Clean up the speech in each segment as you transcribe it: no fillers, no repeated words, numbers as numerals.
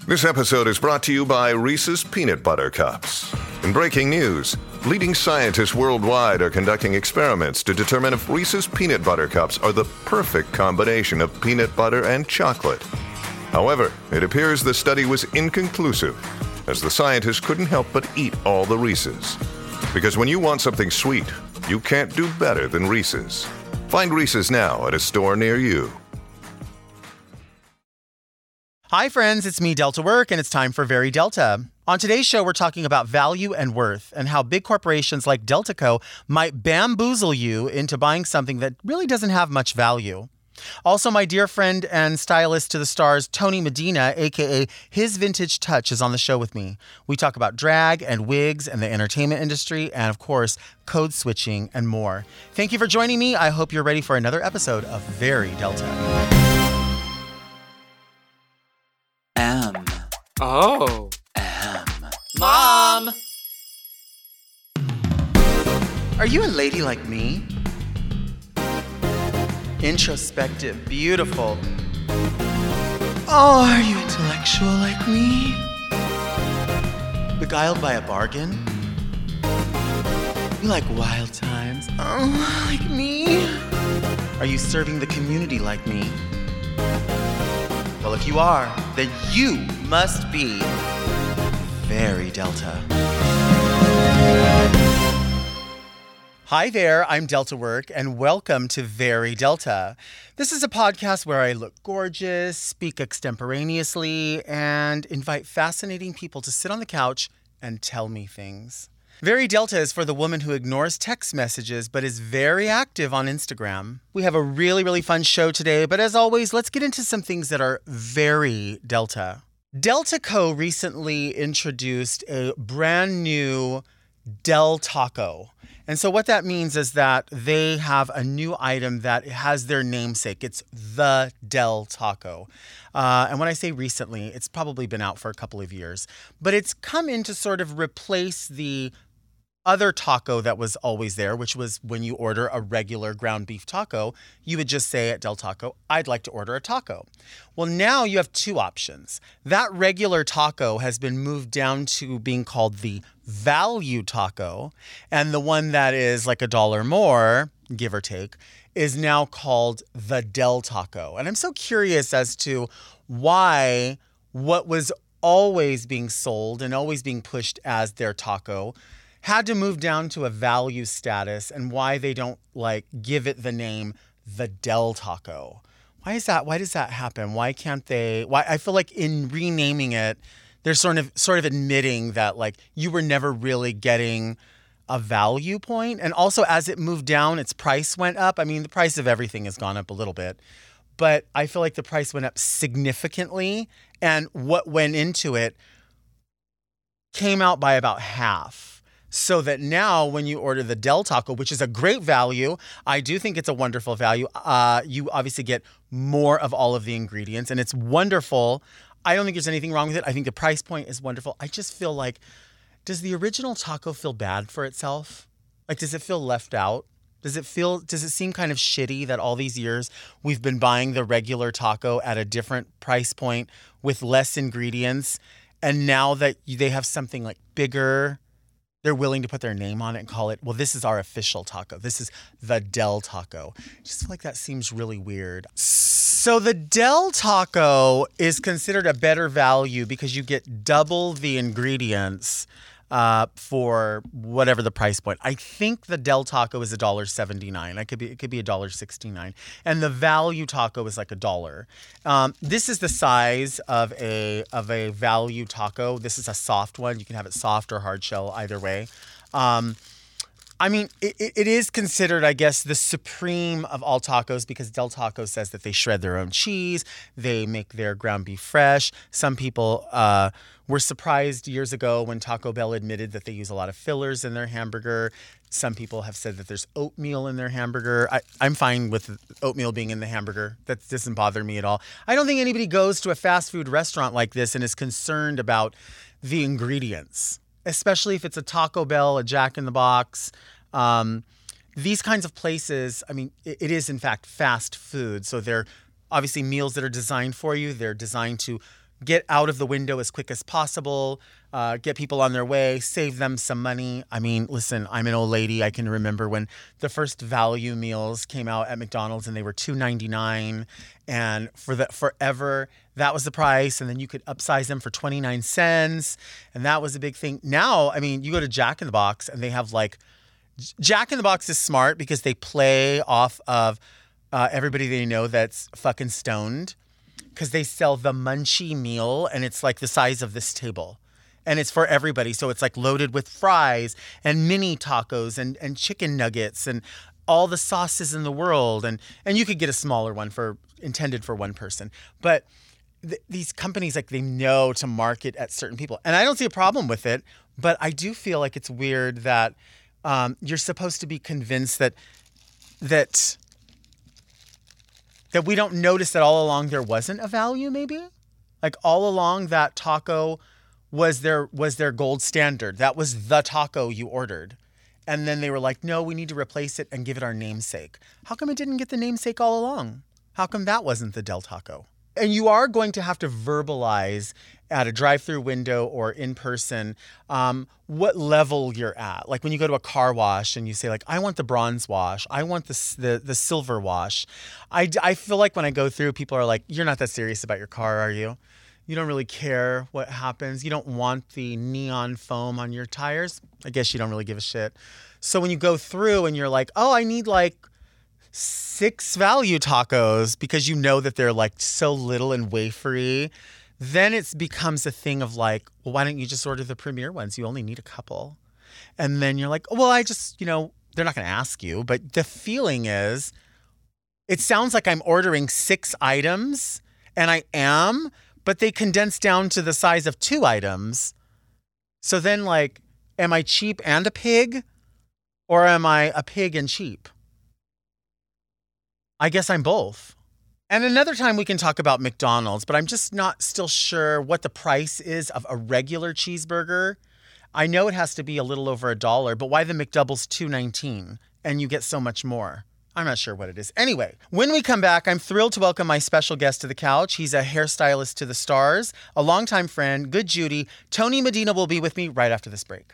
This episode is brought to you by Reese's Peanut Butter Cups. In breaking news, leading scientists worldwide are conducting experiments to determine if Reese's Peanut Butter Cups are the perfect combination of peanut butter and chocolate. However, it appears the study was inconclusive, as the scientists couldn't help but eat all the Reese's. Because when you want something sweet, you can't do better than Reese's. Find Reese's now at a store near you. Hi friends, it's me, Delta Work, and it's time for Very Delta. On today's show, we're talking about value and worth and how big corporations like Delta Co. might bamboozle you into buying something that really doesn't have much value. Also, my dear friend and stylist to the stars, Tony Medina, aka His Vintage Touch, is on the show with me. We talk about drag and wigs and the entertainment industry and, of course, code switching and more. Thank you for joining me. I hope you're ready for another episode of Very Delta. Oh. Mom! Are you a lady like me? Introspective, beautiful. Oh, are you intellectual like me? Beguiled by a bargain? You like wild times? Oh, like me? Are you serving the community like me? Well, if you are, then you must be Very Delta. Hi there, I'm Delta Work, and welcome to Very Delta. This is a podcast where I look gorgeous, speak extemporaneously, and invite fascinating people to sit on the couch and tell me things. Very Delta is for the woman who ignores text messages but is very active on Instagram. We have a really fun show today, but as always, let's get into some things that are very Delta. Delta Co. recently introduced a brand new Del Taco. And so what that means is that they have a new item that has their namesake. It's the Del Taco. And when I say recently, it's probably been out for a couple of years. But it's come in to sort of replace the other taco that was always there, which was when you order a regular ground beef taco, you would just say at Del Taco, I'd like to order a taco. Well, now you have two options. That regular taco has been moved down to being called the value taco, and the one that is like $1 more, give or take, is now called the Del Taco. And I'm so curious as to why what was always being sold and always being pushed as their taco had to move down to a value status, and why they don't give it the name the Del Taco. Why is that? Why does that happen? Why can't they? Why I feel like in renaming it, they're sort of admitting that you were never really getting a value point. And also as it moved down, its price went up. I mean, the price of everything has gone up a little bit, but I feel like the price went up significantly, and what went into it came out by about half. So that now when you order the Del Taco, which is a great value, I do think it's a wonderful value. You obviously get more of all of the ingredients, and it's wonderful. I don't think there's anything wrong with it. I think the price point is wonderful. I just feel like, does the original taco feel bad for itself? Does it feel left out? Does it seem kind of shitty that all these years we've been buying the regular taco at a different price point with less ingredients, and now that they have something bigger, they're willing to put their name on it and call it, well, this is our official taco. This is the Del Taco. I just feel like that seems really weird. So the Del Taco is considered a better value because you get double the ingredients for whatever the price point. I think the Del Taco is $1.79. It could be $1.69. And the value taco is $1. This is the size of a value taco. This is a soft one. You can have it soft or hard shell, either way. I mean, it is considered, I guess, the supreme of all tacos because Del Taco says that they shred their own cheese. They make their ground beef fresh. Some people were surprised years ago when Taco Bell admitted that they use a lot of fillers in their hamburger. Some people have said that there's oatmeal in their hamburger. I'm fine with oatmeal being in the hamburger. That doesn't bother me at all. I don't think anybody goes to a fast food restaurant like this and is concerned about the ingredients, especially if it's a Taco Bell, a Jack in the Box. These kinds of places, I mean, it is in fact fast food. So they're obviously meals that are designed for you. They're designed to get out of the window as quick as possible, get people on their way, save them some money. I mean, listen, I'm an old lady. I can remember when the first value meals came out at McDonald's and they were $2.99, and forever that was the price, and then you could upsize them for 29 cents, and that was a big thing. Now, I mean, you go to Jack in the Box and they have like Jack in the Box is smart because they play off of everybody they know that's fucking stoned, because they sell the munchie meal and it's like the size of this table. And it's for everybody. So it's like loaded with fries and mini tacos and chicken nuggets and all the sauces in the world. And you could get a smaller one intended for one person. But these companies, like, they know to market at certain people. And I don't see a problem with it, but I do feel like it's weird that you're supposed to be convinced that we don't notice that all along there wasn't a value, maybe? Like, all along that taco was their gold standard. That was the taco you ordered. And then they were like, no, we need to replace it and give it our namesake. How come it didn't get the namesake all along? How come that wasn't the Del Taco? And you are going to have to verbalize at a drive-through window or in person what level you're at. Like when you go to a car wash and you say, like, I want the bronze wash. I want the silver wash. I feel like when I go through, people are like, you're not that serious about your car, are you? You don't really care what happens. You don't want the neon foam on your tires. I guess you don't really give a shit. So when you go through and you're like, oh, I need like 6 value tacos because you know that they're like so little and wafery, then it becomes a thing of like, well, why don't you just order the premier ones? You only need a couple. And then you're like, oh, well, I just, they're not going to ask you. But the feeling is, it sounds like I'm ordering 6 items, and I am, but they condense down to the size of 2 items. So then, like, am I cheap and a pig? Or am I a pig and cheap? I guess I'm both. And another time we can talk about McDonald's, but I'm just not still sure what the price is of a regular cheeseburger. I know it has to be a little over $1, but why the McDouble's $2.19 and you get so much more? I'm not sure what it is. Anyway, when we come back, I'm thrilled to welcome my special guest to the couch. He's a hairstylist to the stars, a longtime friend, good Judy. Tony Medina will be with me right after this break.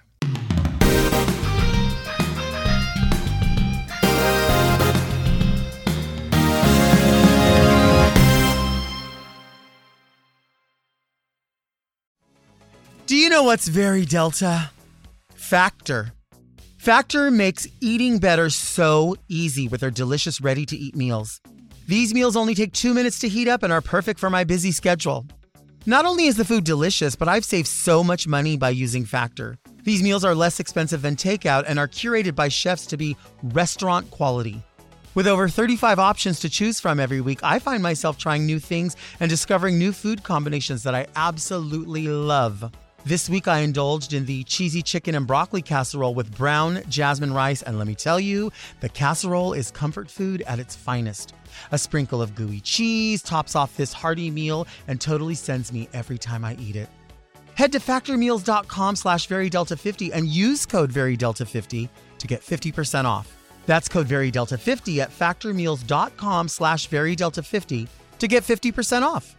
Do you know what's very Delta? Factor. Factor makes eating better so easy with their delicious ready-to-eat meals. These meals only take 2 minutes to heat up and are perfect for my busy schedule. Not only is the food delicious, but I've saved so much money by using Factor. These meals are less expensive than takeout and are curated by chefs to be restaurant quality. With over 35 options to choose from every week, I find myself trying new things and discovering new food combinations that I absolutely love. This week, I indulged in the cheesy chicken and broccoli casserole with brown jasmine rice, and let me tell you, the casserole is comfort food at its finest. A sprinkle of gooey cheese tops off this hearty meal and totally sends me every time I eat it. Head to factormeals.com/verydelta50 and use code verydelta50 to get 50% off. That's code verydelta50 at factormeals.com/verydelta50 to get 50% off.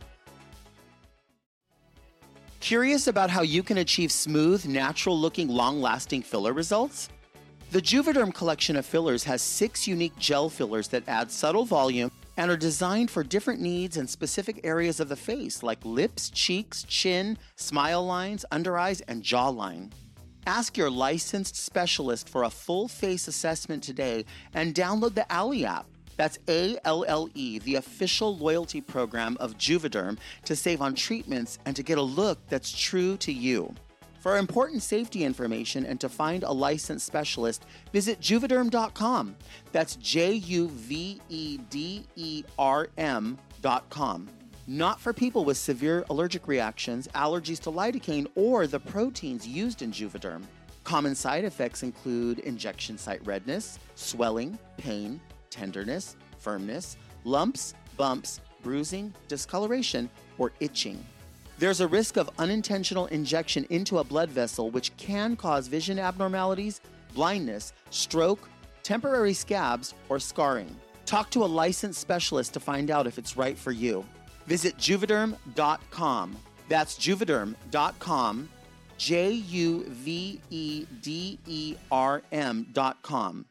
Curious about how you can achieve smooth, natural-looking, long-lasting filler results? The Juvederm collection of fillers has 6 unique gel fillers that add subtle volume and are designed for different needs and specific areas of the face, like lips, cheeks, chin, smile lines, under eyes, and jawline. Ask your licensed specialist for a full face assessment today and download the Allē app. That's ALLE, the official loyalty program of Juvederm, to save on treatments and to get a look that's true to you. For important safety information and to find a licensed specialist, visit Juvederm.com. That's JUVEDERM.com. Not for people with severe allergic reactions, allergies to lidocaine, or the proteins used in Juvederm. Common side effects include injection site redness, swelling, pain, tenderness, firmness, lumps, bumps, bruising, discoloration, or itching. There's a risk of unintentional injection into a blood vessel, which can cause vision abnormalities, blindness, stroke, temporary scabs, or scarring. Talk to a licensed specialist to find out if it's right for you. Visit Juvederm.com. That's Juvederm.com, JUVEDERM.com.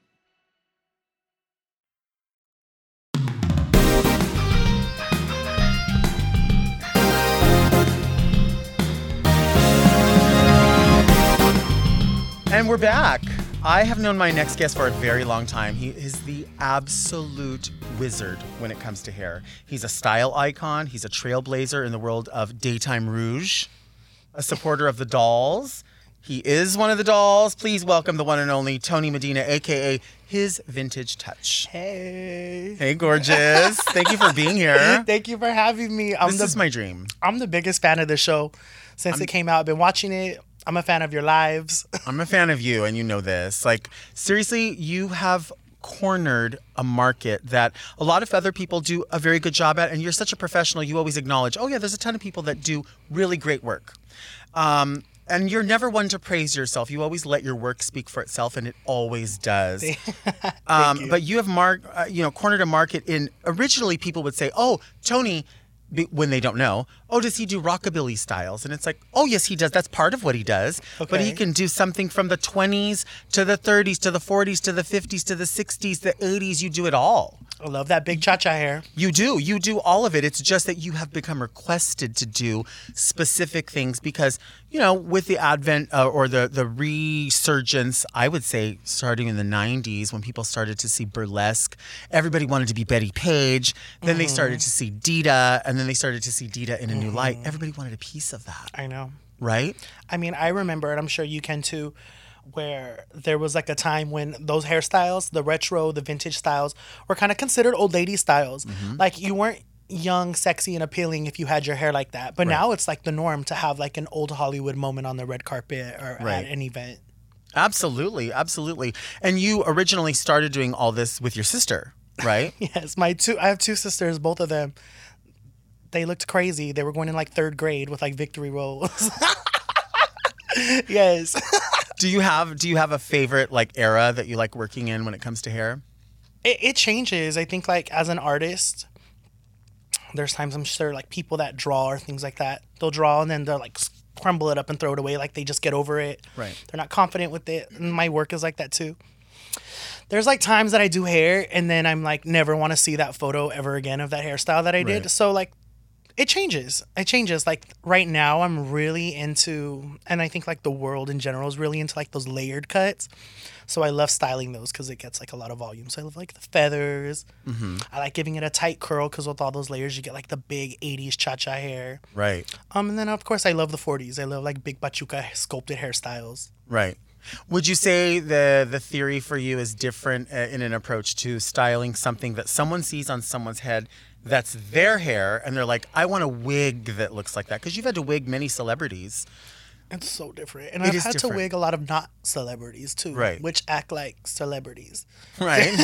And we're back. I have known my next guest for a very long time. He is the absolute wizard when it comes to hair. He's a style icon. He's a trailblazer in the world of daytime rouge, a supporter of the dolls. He is one of the dolls. Please welcome the one and only Tony Medina, a.k.a. His Vintage Touch. Hey. Hey, gorgeous. Thank you for being here. Thank you for having me. This is my dream. I'm the biggest fan of the show since it came out. I've been watching it. I'm a fan of your lives. I'm a fan of you, and you know this. Like, seriously, you have cornered a market that a lot of other people do a very good job at, and you're such a professional. You always acknowledge, oh, yeah, there's a ton of people that do really great work. And you're never one to praise yourself. You always let your work speak for itself, and it always does. But you have cornered a market in. Originally, people would say, "Oh, Tony," when they don't know, "Oh, does he do rockabilly styles?" And it's like, "Oh, yes, he does. That's part of what he does." Okay. But he can do something from the 20s to the 30s to the 40s to the 50s to the 60s, the 80s. You do it all. I love that big cha-cha hair. You do. You do all of it. It's just that you have become requested to do specific things because, with the advent or the resurgence, I would say, starting in the 90s when people started to see burlesque, everybody wanted to be Betty Page. Then they started to see Dita, and then they started to see Dita in a new light. Everybody wanted a piece of that. I know. Right? I mean, I remember, and I'm sure you can too, where there was like a time when those hairstyles, the retro, the vintage styles, were kind of considered old lady styles. Like you weren't young, sexy, and appealing if you had your hair like that. But now it's like the norm to have like an old Hollywood moment on the red carpet or at an event. Absolutely, absolutely. And you originally started doing all this with your sister, right? Yes, I have two sisters, both of them. They looked crazy. They were going in like third grade with like victory rolls. Yes. Do you have a favorite like era that you like working in when it comes to hair? It changes. I think like as an artist, there's times I'm sure like people that draw or things like that, they'll draw and then they'll like crumble it up and throw it away. Like they just get over it. Right. They're not confident with it. And my work is like that too. There's like times that I do hair and then I'm like never want to see that photo ever again of that hairstyle that I did. So like it changes. It changes. Like right now I'm really into, and I think like the world in general is really into like those layered cuts. So I love styling those because it gets like a lot of volume. So I love like the feathers. I like giving it a tight curl because with all those layers you get like the big 80s cha-cha hair. Right. And then of course I love the 40s. I love like big bachuca sculpted hairstyles. Right. Would you say the theory for you is different in an approach to styling something that someone sees on someone's head that's their hair and they're like, I want a wig that looks like that? Because you've had to wig many celebrities. It's so different. And I've had to wig a lot of not celebrities too. Right. Which act like celebrities. Right.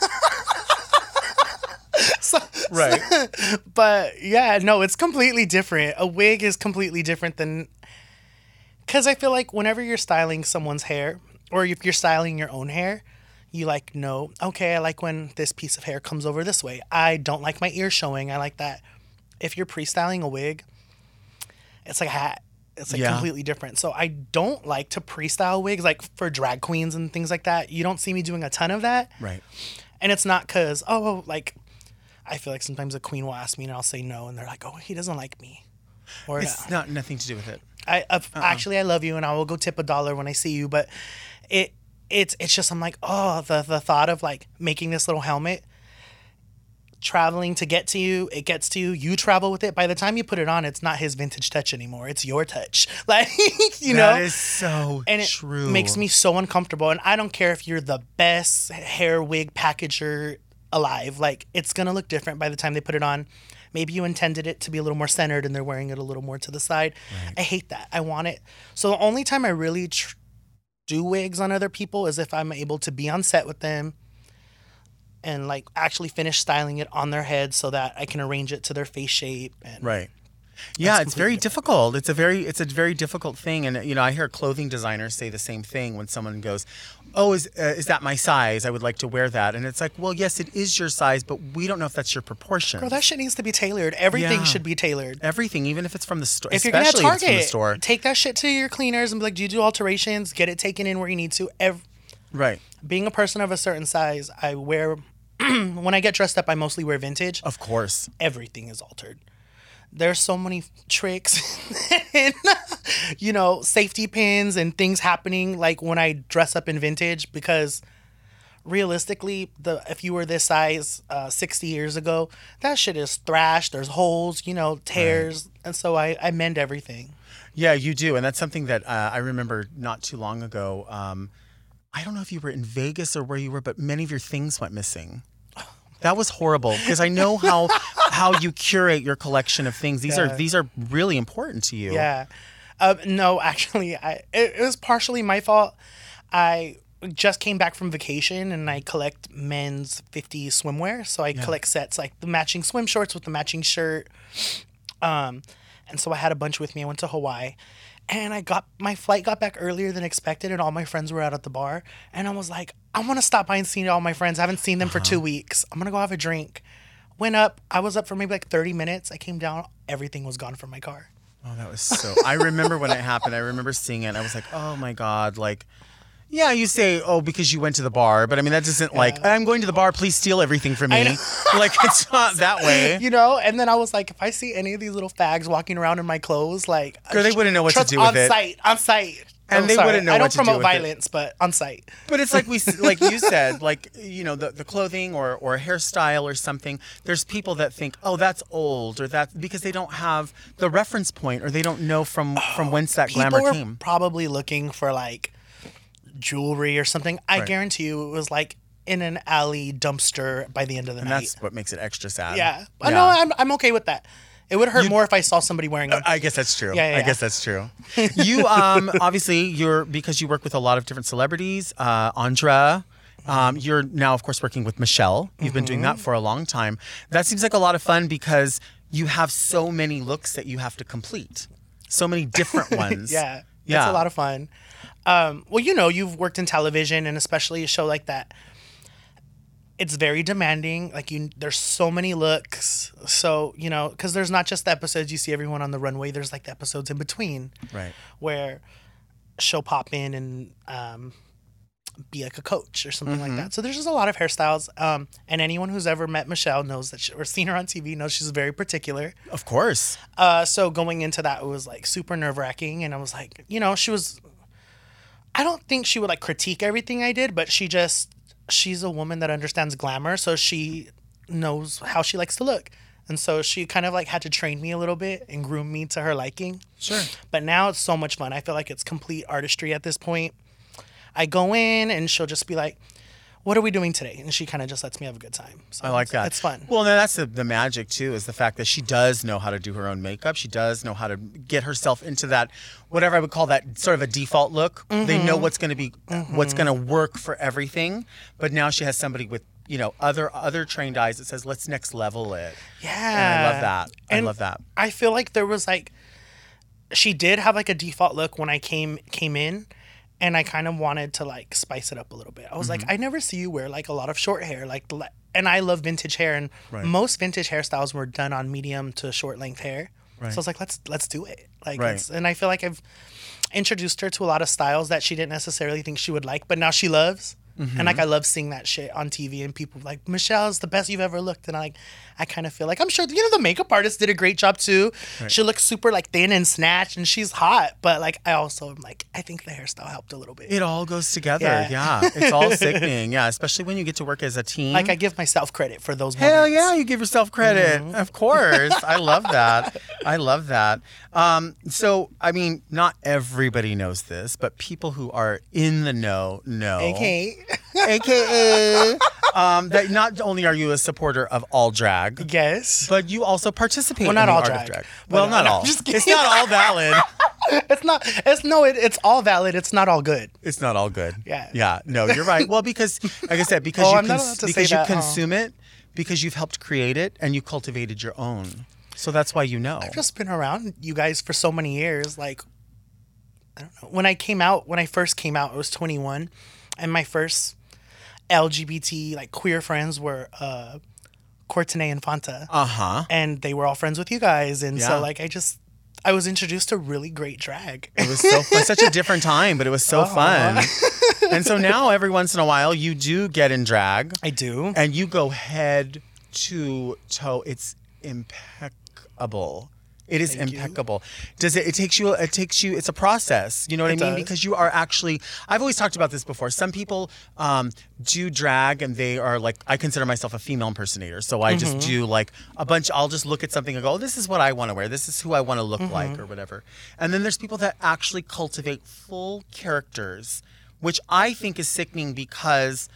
Right. But yeah, no, it's completely different. A wig is completely different than... Because I feel like whenever you're styling someone's hair, or if you're styling your own hair, you like know, okay, I like when this piece of hair comes over this way. I don't like my ear showing. I like that. If you're pre-styling a wig, it's like a hat. It's like completely different. So I don't like to pre-style wigs like for drag queens and things like that. You don't see me doing a ton of that. Right. And it's not because, like, I feel like sometimes a queen will ask me and I'll say no. And they're like, oh, he doesn't like me. Or it's nothing to do with it. Actually, I love you and I will go tip $1 when I see you. But it's just, I'm like, oh, the thought of like making this little helmet, traveling to get to you, it gets to you, you travel with it. By the time you put it on, it's not his vintage touch anymore. It's your touch. Like, you know? That is so true. It makes me so uncomfortable. And I don't care if you're the best hair wig packager alive. Like, it's going to look different by the time they put it on. Maybe you intended it to be a little more centered and they're wearing it a little more to the side. Right. I hate that. I want it. So the only time I really do wigs on other people is if I'm able to be on set with them and like actually finish styling it on their head so that I can arrange it to their face shape. And right. Yeah, it's very difficult. It's a very difficult thing, and I hear clothing designers say the same thing when someone goes, "Oh, is that my size? I would like to wear that." And it's like, well, yes, it is your size, but we don't know if that's your proportion. Girl, that shit needs to be tailored. Everything should be tailored. Everything, even if it's from the store. If you're gonna especially if it's from the Target, store. take that shit to your cleaners and be like, "Do you do alterations? Get it taken in where you need to." Right. Being a person of a certain size, I wear when I get dressed up, I mostly wear vintage. Of course. Everything is altered. There's so many tricks and, safety pins and things happening like when I dress up in vintage, because realistically, if you were this size 60 years ago, that shit is thrashed. There's holes, tears. Right. And so I mend everything. Yeah, you do. And that's something that I remember not too long ago. I don't know if you were in Vegas or where you were, but many of your things went missing. That was horrible, because I know how you curate your collection of things. These are really important to you. Yeah. No, actually, it was partially my fault. I just came back from vacation and I collect men's 50s swimwear. So I collect sets like the matching swim shorts with the matching shirt. And so I had a bunch with me. I went to Hawaii. And my flight got back earlier than expected, and all my friends were out at the bar. And I was like, I want to stop by and see all my friends. I haven't seen them for 2 weeks. I'm going to go have a drink. Went up. I was up for maybe like 30 minutes. I came down. Everything was gone from my car. Oh, that was so... I remember when it happened. I remember seeing it. And I was like, oh, my God. Like... Yeah, you say, oh, because you went to the bar. But I mean, that isn't like, I'm going to the bar, please steal everything from me. Like, it's not that way. And then I was like, if I see any of these little fags walking around in my clothes, like... Girl, they wouldn't know what to do with it. On site. And they wouldn't know what to do with it. I don't promote violence, but on site. But it's like like you said, like, the clothing or a hairstyle or something, there's people that think, oh, that's old, or that, because they don't have the reference point, or they don't know from whence that glamour came. People were probably looking for, like, jewelry or something. I guarantee you it was like in an alley dumpster by the end of the night. And that's what makes it extra sad. Yeah. No, I'm okay with that. It would hurt more if I saw somebody wearing them. I guess that's true. Yeah. I guess that's true. You obviously because you work with a lot of different celebrities, Andra. You're now, of course, working with Michelle. You've been doing that for a long time. That seems like a lot of fun because you have so many looks that you have to complete. So many different ones. Yeah. It's a lot of fun. Well, you've worked in television, and especially a show like that. It's very demanding. Like, there's so many looks. So, because there's not just the episodes you see everyone on the runway. There's like the episodes in between. Right. Where she'll pop in and be like a coach or something like that. So there's just a lot of hairstyles. And anyone who's ever met Michelle knows that or seen her on TV knows she's very particular. Of course. So going into that, it was like super nerve-wracking. And I was like, I don't think she would like critique everything I did, but she's a woman that understands glamour, so she knows how she likes to look. And so she kind of like had to train me a little bit and groom me to her liking. Sure. But now it's so much fun. I feel like it's complete artistry at this point. I go in and she'll just be like, what are we doing today? And she kind of just lets me have a good time. So I like that. It's fun. Well, that's the magic, too, is the fact that she does know how to do her own makeup. She does know how to get herself into that, whatever I would call that sort of a default look. They know what's going to be, what's going to work for everything. But now she has somebody with, other trained eyes that says, let's next level it. Yeah. And I love that. I love that. I feel like there was like, she did have like a default look when I came in. And I kind of wanted to like spice it up a little bit. I was like, I never see you wear like a lot of short hair, and I love vintage hair, and most vintage hairstyles were done on medium to short length hair. Right. So I was like, let's do it. Like, and I feel like I've introduced her to a lot of styles that she didn't necessarily think she would like, but now she loves. And like I love seeing that shit on TV, and people like, Michelle's the best you've ever looked, and I kind of feel like, I'm sure the makeup artist did a great job too. Right. She looks super like thin and snatched, and she's hot, but like I also am like, I think the hairstyle helped a little bit. It all goes together. Yeah. It's all sickening. Yeah, especially when you get to work as a team. Like I give myself credit for those moments. Hell yeah, you give yourself credit. Of course. I love that. I love that. So I mean, not everybody knows this, but people who are in the know. AKA that not only are you a supporter of all drag, yes, but you also participate not in all the art drag. of drag. Well, not all. It's not all valid. It's all valid. It's not all good. It's not all good. Yeah. Yeah. No, you're right. Well, because like I said, because you consume it, because you've helped create it and you cultivated your own. So that's why you know. I've just been around you guys for so many years. Like, I don't know. When I first came out, I was 21, and my first LGBT like queer friends were Courtenay and Fanta. And they were all friends with you guys, and so like I was introduced to really great drag. It was so fun. Such a different time, but it was so fun. And so now every once in a while you do get in drag. I do. And you go head to toe. It's impeccable. It is impeccable. It takes you, it's a process. You know what I mean? Does. Because you are actually, I've always talked about this before. Some people do drag and they are like, I consider myself a female impersonator. So I just do like I'll just look at something and go, oh, this is what I want to wear. This is who I want to look like or whatever. And then there's people that actually cultivate full characters, which I think is sickening because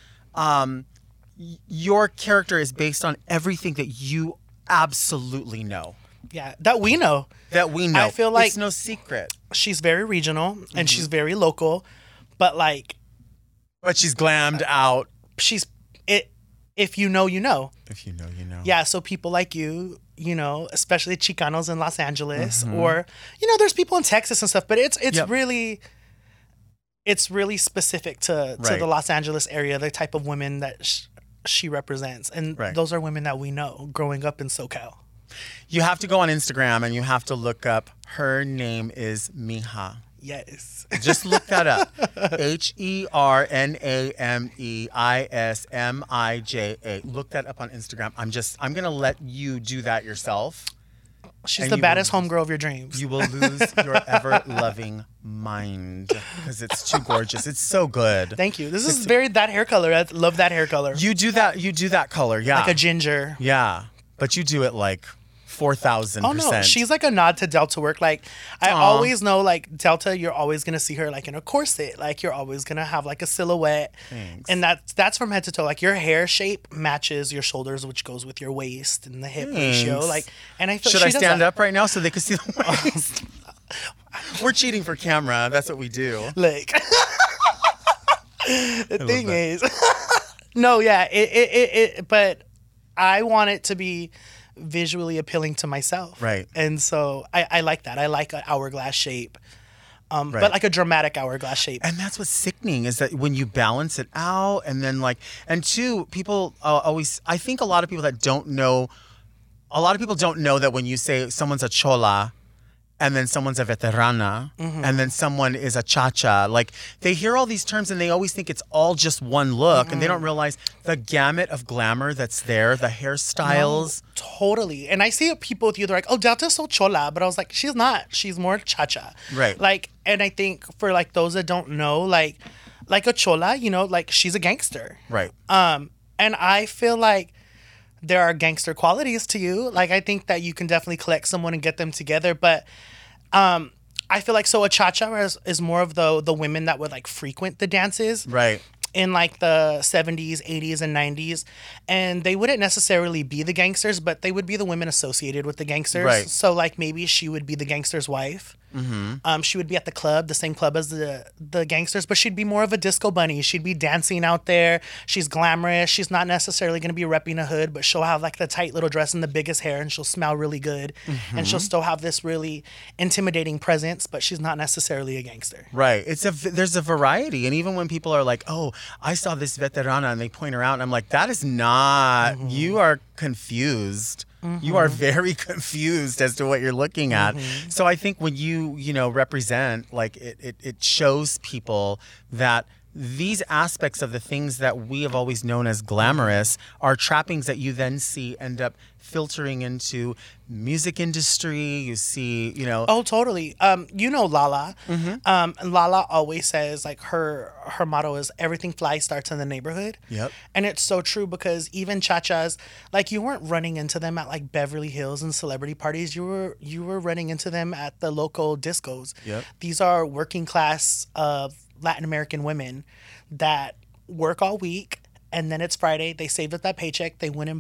your character is based on everything that you absolutely know. Yeah, that we know. I feel like it's no secret. She's very regional and she's very local, but she's glammed out. If you know, you know. If you know, you know. Yeah, so people like you know, especially Chicanos in Los Angeles, or there's people in Texas and stuff, but it's really specific to the Los Angeles area, the type of women that she represents, and those are women that we know growing up in SoCal. You have to go on Instagram and you have to look up. Her name is Mija. Yes. Just look that up. HERNAMEISMIJA. Look that up on Instagram. I'm gonna let you do that yourself. She's the baddest homegirl of your dreams. You will lose your ever-loving mind because it's too gorgeous. It's so good. Thank you. This is that hair color. I love that hair color. You do that color, yeah. Like a ginger. Yeah, but you do it like 4,000%. Oh no, she's like a nod to Delta work. Like I always know, like Delta, you're always gonna see her like in a corset. Like you're always gonna have like a silhouette. Thanks. And that's from head to toe. Like your hair shape matches your shoulders, which goes with your waist and the hip ratio. Like, and I feel should I stand up right now so they can see the waist? We're cheating for camera. That's what we do. Like the thing is, no, yeah, but I want it to be visually appealing to myself. Right. And so I like that. I like an hourglass shape. But like a dramatic hourglass shape. And that's what's sickening is that when you balance it out and then and two, people always, I think a lot of people don't know that when you say someone's a chola and then someone's a veterana and then someone is a cha-cha, like they hear all these terms and they always think it's all just one look and they don't realize the gamut of glamour that's there, the hairstyles. No, totally. And I see people with you, they're like, oh, Delta's so chola. But I was like, she's not. She's more cha-cha. Right. Like, and I think for like those that don't know, like a chola, like she's a gangster. Right. And I feel like there are gangster qualities to you. Like, I think that you can definitely collect someone and get them together. But I feel like a cha-cha is more of the women that would like frequent the dances. Right. In like the 70s, 80s, and 90s. And they wouldn't necessarily be the gangsters, but they would be the women associated with the gangsters. Right. So like maybe she would be the gangster's wife. Mm-hmm. She would be at the club, the same club as the gangsters, but she'd be more of a disco bunny. She'd be dancing out there. She's glamorous. She's not necessarily going to be repping a hood, but she'll have like the tight little dress and the biggest hair, and she'll smell really good. Mm-hmm. And she'll still have this really intimidating presence, but she's not necessarily a gangster. Right. There's a variety. And even when people are like, oh, I saw this veterana, and they point her out, and I'm like, that is not, you are confused. Mm-hmm. You are very confused as to what you're looking at. Mm-hmm. So I think when you represent, like it shows people that these aspects of the things that we have always known as glamorous are trappings that you then see end up filtering into music industry. You see, Oh, totally. Lala. Mm-hmm. Lala always says like her motto is everything fly starts in the neighborhood. Yep. And it's so true because even cha-chas, like you weren't running into them at like Beverly Hills and celebrity parties. You were running into them at the local discos. Yep. These are working class Latin American women that work all week, and then it's Friday. They saved up that paycheck. They went and bought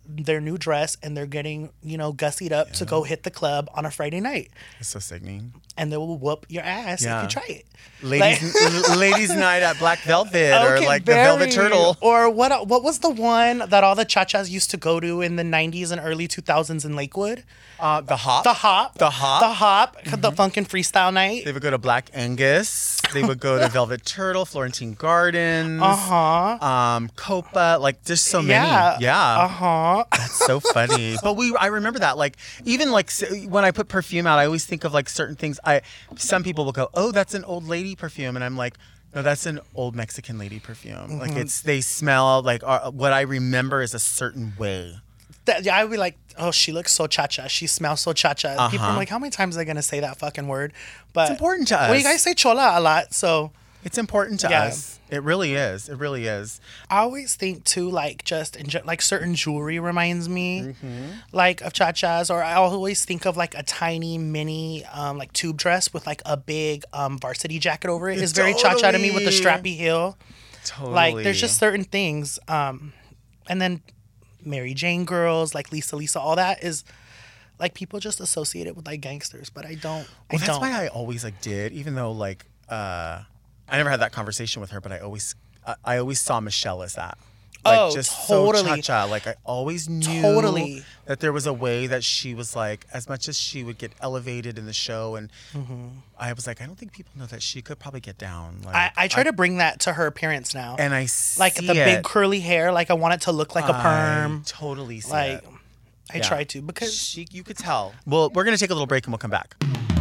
their new dress and they're getting, gussied up to go hit the club on a Friday night. It's so sickening. And they will whoop your ass if you try it. Ladies' night at Black Velvet or like the Velvet Turtle. Or what was the one that all the cha-chas used to go to in the 90s and early 2000s in Lakewood? The Hop. The Hop. Mm-hmm. The Funkin' Freestyle Night. They would go to Black Angus. They would go to Velvet Turtle, Florentine Gardens. Copa. Like, there's so many. Yeah. That's so funny. But I remember that. Like, even like when I put perfume out, I always think of like certain things. Some people will go, "Oh, that's an old lady perfume," and I'm like, "No, that's an old Mexican lady perfume." Like they smell like what I remember is a certain way. I would be like, "Oh, she looks so cha-cha. She smells so cha-cha." People are like, "How many times are they gonna say that fucking word?" But it's important to us. Well, you guys say chola a lot, so it's important to us. It really is. It really is. I always think too, like like certain jewelry reminds me, like of cha-chas, or I always think of like a tiny mini like tube dress with like a big varsity jacket over it. It's very cha-cha to me with the strappy heel. Totally. Like there's just certain things, and then Mary Jane girls, like Lisa, all that is like people just associate it with like gangsters, but I don't. Well, that's why I always like did, even though like I never had that conversation with her, but I always saw Michelle as that. Like, just totally. So cha-cha. Like I always knew that there was a way that she was like, as much as she would get elevated in the show, and I was like, I don't think people know that she could probably get down. Like, I try to bring that to her appearance now, and I see like the big curly hair. Like I want it to look like a perm. Totally see like it. I try to because you could tell. Well, we're gonna take a little break and we'll come back.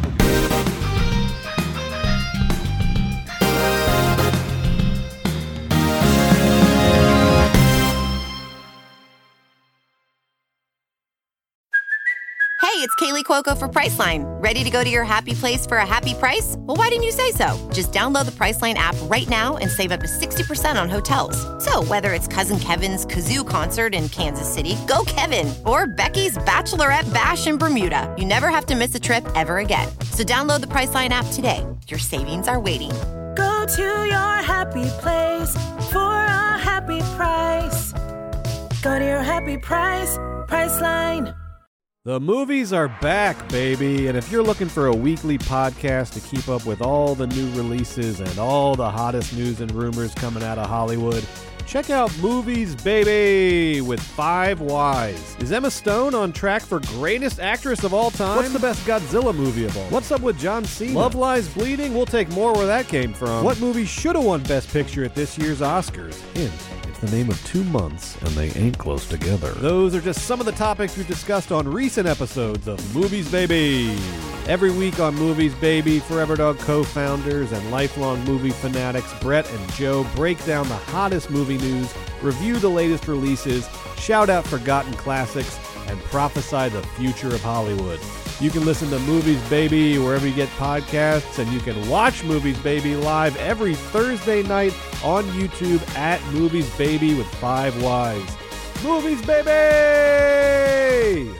Hey, it's Kaylee Cuoco for Priceline. Ready to go to your happy place for a happy price? Well, why didn't you say so? Just download the Priceline app right now and save up to 60% on hotels. So whether it's Cousin Kevin's Kazoo Concert in Kansas City, go Kevin, or Becky's Bachelorette Bash in Bermuda, you never have to miss a trip ever again. So download the Priceline app today. Your savings are waiting. Go to your happy place for a happy price. Go to your happy price, Priceline. The movies are back, baby, and if you're looking for a weekly podcast to keep up with all the new releases and all the hottest news and rumors coming out of Hollywood, check out Movies, Baby, with 5 Ys. Is Emma Stone on track for greatest actress of all time? What's the best Godzilla movie of all? What's up with John Cena? Love Lies Bleeding? We'll take more where that came from. What movie should have won Best Picture at this year's Oscars? Hint. The name of 2 months, and they ain't close together. Those are just some of the topics we've discussed on recent episodes of Movies, Baby. Every week on Movies, Baby, Forever Dog co-founders and lifelong movie fanatics Brett and Joe break down the hottest movie news, review the latest releases, shout out forgotten classics, and prophesy the future of Hollywood. You can listen to Movies, Baby wherever you get podcasts, and you can watch Movies, Baby live every Thursday night on YouTube at Movies, Baby with 5 Ys. Movies, Baby!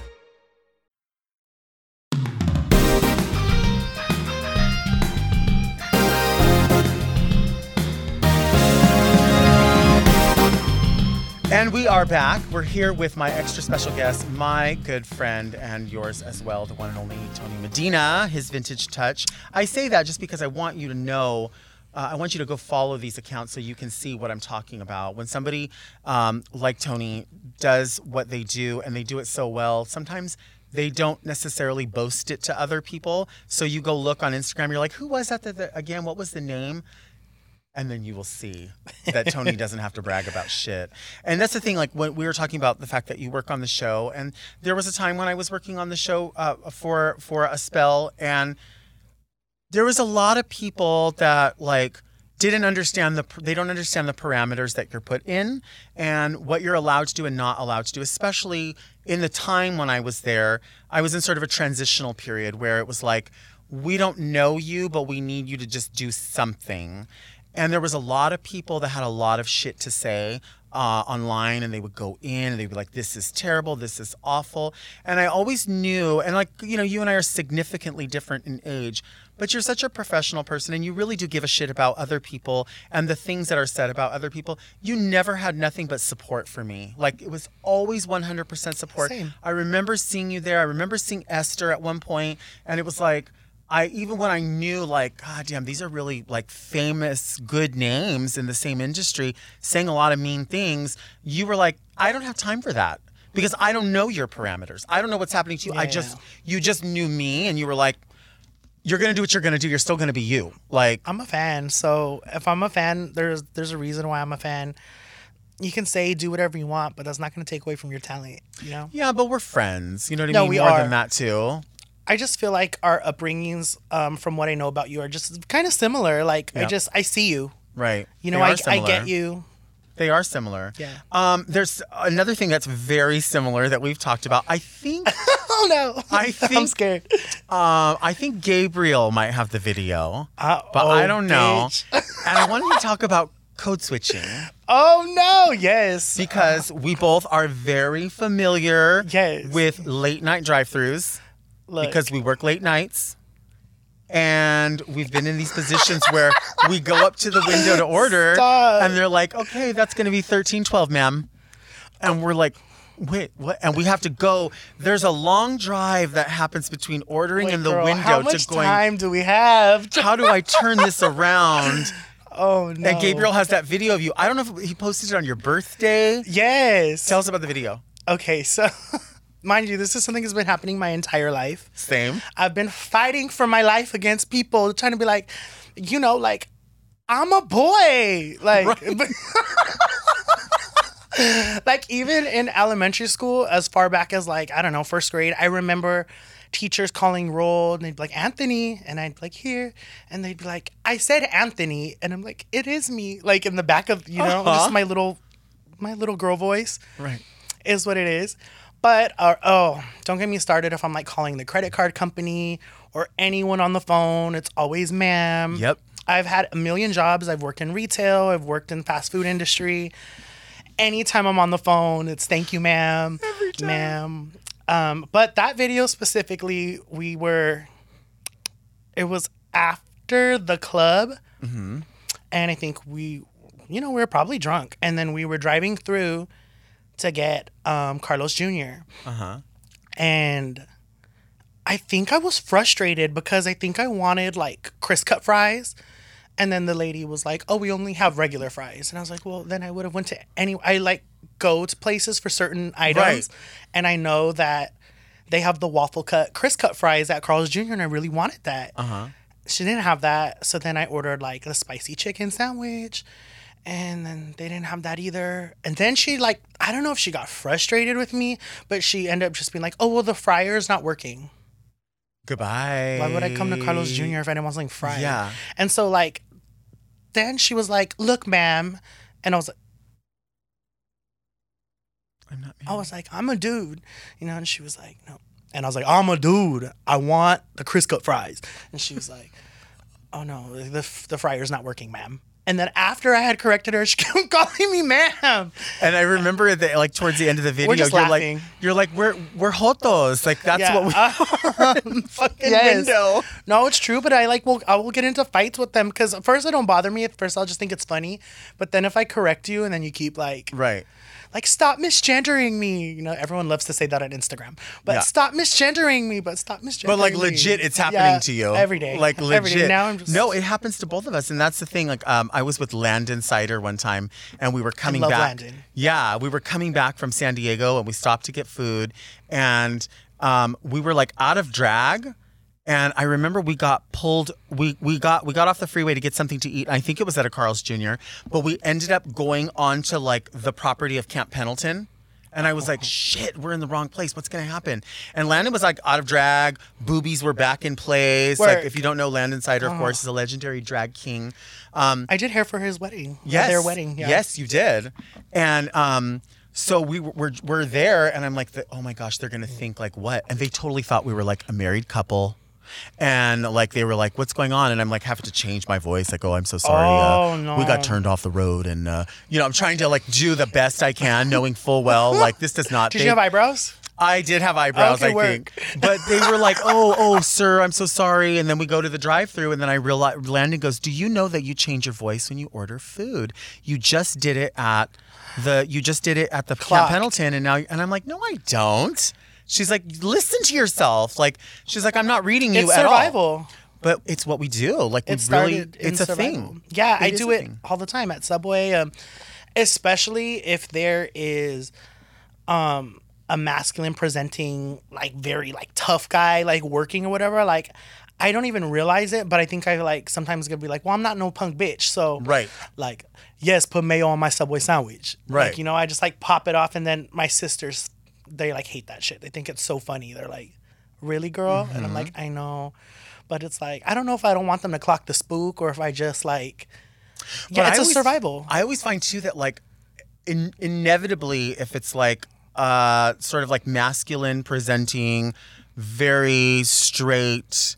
And we are back. We're here with my extra special guest, my good friend and yours as well, the one and only Tony Medina, his Vintage Touch. I say that just because I want you to know, I want you to go follow these accounts so you can see what I'm talking about. When somebody like Tony does what they do and they do it so well, sometimes they don't necessarily boast it to other people. So you go look on Instagram, you're like, who was that again? What was the name? And then you will see that Tony doesn't have to brag about shit. And that's the thing, like when we were talking about the fact that you work on the show, and there was a time when I was working on the show for a spell, and there was a lot of people that like didn't understand they don't understand the parameters that you're put in and what you're allowed to do and not allowed to do, especially in the time when I was there. I was in sort of a transitional period where it was like, we don't know you, but we need you to just do something. And there was a lot of people that had a lot of shit to say online, and they would go in and they'd be like, this is terrible, this is awful. And I always knew, and like, you know, you and I are significantly different in age, but you're such a professional person and you really do give a shit about other people and the things that are said about other people. You never had nothing but support for me. Like, it was always 100% support. Same. I remember seeing you there. I remember seeing Esther at one point, and it was like, even when I knew, like, God damn, these are really like famous, good names in the same industry saying a lot of mean things, you were like, I don't have time for that because I don't know your parameters. I don't know what's happening to you. Yeah. You just knew me, and you were like, you're going to do what you're going to do. You're still going to be you. Like, I'm a fan. So if I'm a fan, there's a reason why I'm a fan. You can say, do whatever you want, but that's not going to take away from your talent, you know? yeah, but we're friends. You know what I No, mean? we More are. than that, too. I just feel like our upbringings, from what I know about you, are just kind of similar. Like, Yeah. I see you. Right. You know, They are I similar. get you. They are similar. Yeah. There's another thing that's very similar that we've talked about. I think Oh, no. I I'm think- scared. I think Gabriel might have the video, but oh, I don't know. bitch. And I wanted to talk about code switching Oh, no. Yes. because we both are very familiar Yes. with late night drive-thrus Look. because we work late nights. And we've been in these positions where we go up to the window to order, Stop. and they're like, okay, that's going to be $13.12, ma'am. And we're like, wait, what? And we have to go. There's a long drive that happens between ordering Wait, in the girl, window how much to going, time do we have? how do I turn this around? Oh, no. And Gabriel has that video of you. I don't know if he posted it on your birthday. Yes. Tell us about the video. Okay, so mind you, this is something that's been happening my entire life. Same. I've been fighting for my life against people trying to be like, you know, like, I'm a boy. Like, like even in elementary school, as far back as like, I don't know, first grade, I remember teachers calling roll and they'd be like, Anthony. And I'd be like, here. And they'd be like, I said Anthony. And I'm like, it is me. Like in the back of, you know, just my little girl voice. Right. Is what it is. But, don't get me started if I'm like calling the credit card company or anyone on the phone. It's always ma'am. Yep. I've had a million jobs. I've worked in retail. I've worked in fast food industry. Anytime I'm on the phone, it's thank you, ma'am. Every time. Ma'am. But that video specifically, it was after the club. Mm-hmm. And I think we were probably drunk. And then we were driving through to get Carlos Jr. Uh-huh. And I think I was frustrated because I think I wanted like crisp cut fries. And then the lady was like, oh, we only have regular fries. And I was like, well, then I would have went to I like go to places for certain items. Right. And I know that they have the waffle cut, crisp cut fries at Carl's Jr. And I really wanted that. Uh-huh. She didn't have that. So then I ordered like a spicy chicken sandwich. And then they didn't have that either. And then she like, I don't know if she got frustrated with me, but she ended up just being like, oh, well, the fryer's not working. Goodbye. Why would I come to Carlos Jr. if I didn't want something fried? Yeah. And so like, then she was like, look, ma'am. And I was like, I'm a dude, you know, and she was like, no. And I was like, I'm a dude. I want the crisp cut fries. And she was like, oh no, the fryer's not working, ma'am. And then after I had corrected her, she kept calling me ma'am. And I remember that, like towards the end of the video, We're just you're laughing. like, we're jotos. Like that's what we are in the fucking window. No, it's true, but I will get into fights with them because at first it don't bother me. At first I'll just think it's funny, but then if I correct you and then you keep like stop misgendering me. You know, everyone loves to say that on Instagram, but stop misgendering me. But stop misgendering. But like me. legit, it's happening to you every day. Like legit. Every day. Now I'm just no, it happens to both of us, and that's the thing. Like, I was with Landon Cider one time, and we were coming love back. Landon. Yeah, we were coming back from San Diego, and we stopped to get food, and we were like out of drag. And I remember we got pulled. We got off the freeway to get something to eat. I think it was at a Carl's Jr. But we ended up going onto like the property of Camp Pendleton. And I was like, shit, we're in the wrong place. What's going to happen? And Landon was like out of drag. Boobies were back in place. Work. Like if you don't know, Landon Cider, of course, is a legendary drag king. I did hair for his wedding. Yes. Their wedding. Yeah. Yes, you did. And so we're there, and I'm like, oh my gosh, they're going to think like what? And they totally thought we were like a married couple. And like they were like, "What's going on?" And I'm like having to change my voice. Like, "Oh, I'm so sorry. Oh, no. We got turned off the road." And I'm trying to like do the best I can, knowing full well like this does not. Did you have eyebrows? I did have eyebrows, Okay, I think. But they were like, oh, sir, I'm so sorry. And then we go to the drive-thru, and then I realized, Landon goes, "Do you know that you change your voice when you order food? You just did it at the Camp Clock. Pendleton, and I'm like, no, I don't. She's like, listen to yourself. Like, she's like, I'm not reading you It's at survival. all. But it's what we do. Like, It started in it's a survival. thing. Yeah, I is do a it thing. all the time at Subway, especially if there is a masculine presenting, like very like tough guy, like working or whatever. Like, I don't even realize it, but I think I like sometimes gonna be like, well, I'm not no punk bitch, so Right. like, yes, put mayo on my Subway sandwich. Right. Like, I just like pop it off, and then my sisters, they like hate that shit. They think it's so funny. They're like, really, girl? And I'm like, I know. But it's like, I don't know if I don't want them to clock the spook or if I just like, yeah, But it's I a always- survival. I always find too that like inevitably, if it's like sort of like masculine presenting, very straight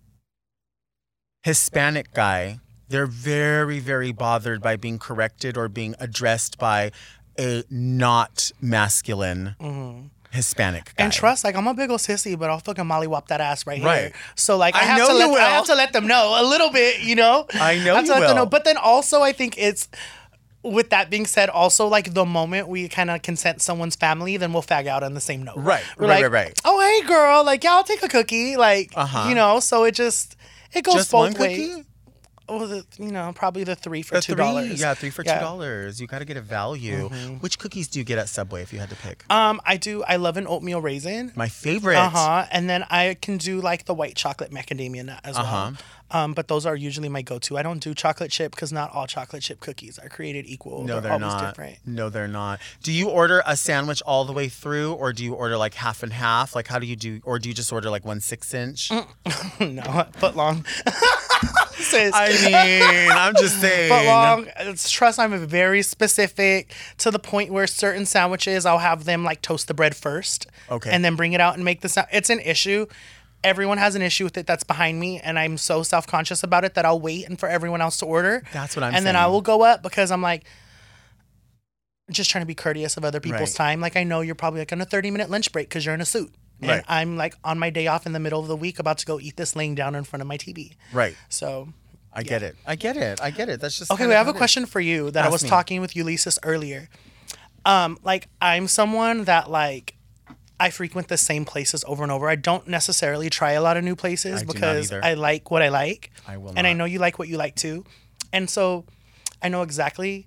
Hispanic guy, they're very, very bothered by being corrected or being addressed by a not masculine Hispanic guy. And trust, like, I'm a big old sissy, but I'll fucking mollywop that ass right Right. here. So, like, I I have know to you let I will. have to let them know a little bit, I know I have to you let them know. will. But then also, I think it's, with that being said, also, like, the moment we kind of consent someone's family, then we'll fag out on the same note. Right, We're right, like, right. oh, hey, girl, like, yeah, I'll take a cookie. Like, so it goes Just both one ways. cookie? Oh, probably the 3 for The $2. three, yeah, 3 for $2. You got to get a value. Which cookies do you get at Subway if you had to pick? I love an oatmeal raisin. My favorite. And then I can do like the white chocolate macadamia nut as well. But those are usually my go-to. I don't do chocolate chip because not all chocolate chip cookies are created equal. No, they're always not. different. No, they're not. Do you order a sandwich all the way through, or do you order like half and half? Like, how do you do? Or do you just order like 1 6-inch? No, foot long. Sis. I mean, I'm just saying. Foot long. Trust, I'm very specific to the point where certain sandwiches, I'll have them like toast the bread first. Okay. And then bring it out and make the sound. It's an issue. Everyone has an issue with it that's behind me, and I'm so self-conscious about it that I'll wait and for everyone else to order. That's what I'm And then I saying. will go up because I'm like, just trying to be courteous of other people's Right. time. Like, I know you're probably like on a 30-minute lunch break because you're in a suit. And Right. I'm like on my day off in the middle of the week about to go eat this laying down in front of my TV. Right. So, I get it. I get it. I get it. That's just okay, kind we of have how a it is. question for you that I Ask was me. talking with Ulysses earlier. Like, I'm someone that like, I frequent the same places over and over. I don't necessarily try a lot of new places I do not because either. I like what I like. I will And I not. know you like what you like too. And so I know exactly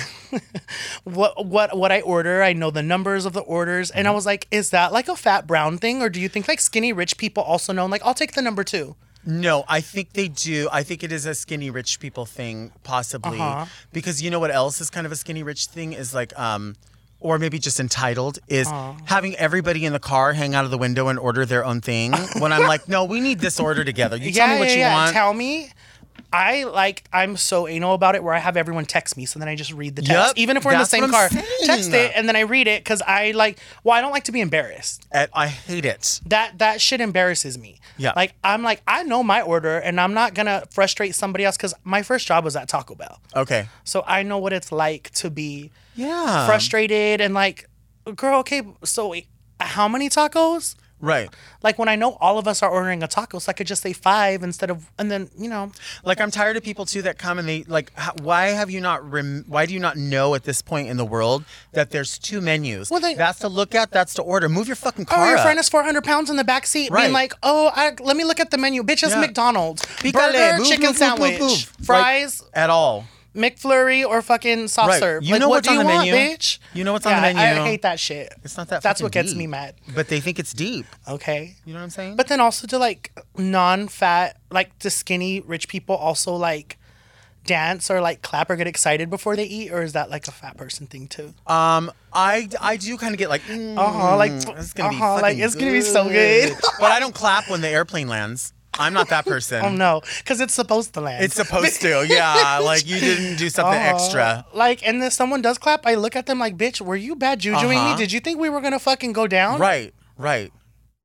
what I order. I know the numbers of the orders. And I was like, is that like a fat brown thing? Or do you think like skinny rich people also know, like, I'll take the number 2? No, I think they do. I think it is a skinny rich people thing, possibly. Uh-huh. Because you know what else is kind of a skinny rich thing is like, or maybe just entitled, is having everybody in the car hang out of the window and order their own thing. When I'm like, no, we need this order together. You tell me what you want. Tell me. I'm so anal about it where I have everyone text me, so then I just read the text. Yup, Even if we're in the that's same what car, I'm saying. text it, and then I read it because I don't like to be embarrassed. I hate it. That shit embarrasses me. Yeah. Like, I'm like, I know my order, and I'm not gonna frustrate somebody else because my first job was at Taco Bell. Okay. So I know what it's like to be Yeah. frustrated and like, girl, okay, so wait, how many tacos? Right. Like, when I know all of us are ordering a taco, so I could just say 5 instead of, and then, Like, I'm tired of people too that come and they like, why do you not know at this point in the world that there's 2 menus? Well, that's to look at, that's to order. Move your fucking Oh, car your up. friend is 400 pounds in the back seat, Right. being like, let me look at the menu. Bitch, it's Yeah. McDonald's. Pícale, Burger, move, chicken move, move, sandwich, move, move. fries, Like, at all. McFlurry, or fucking soft Right. serve. You Like, know what what's do you on the want, menu. bitch? You know what's on the Yeah, menu. I hate that shit. It's not that That's fucking what gets deep. me mad. But they think it's deep. Okay. You know what I'm saying? But then also to like non-fat, like to skinny rich people also like dance or like clap or get excited before they eat, or is that like a fat person thing too? I do kind of get like, like it's gonna be like fucking it's gonna be so good. But I don't clap when the airplane lands. I'm not that person. Oh no, because it's supposed to land. It's supposed to, yeah. Like you didn't do something extra. Like, and if someone does clap, I look at them like, bitch, were you bad jujuing me? Did you think we were gonna fucking go down? Right, right.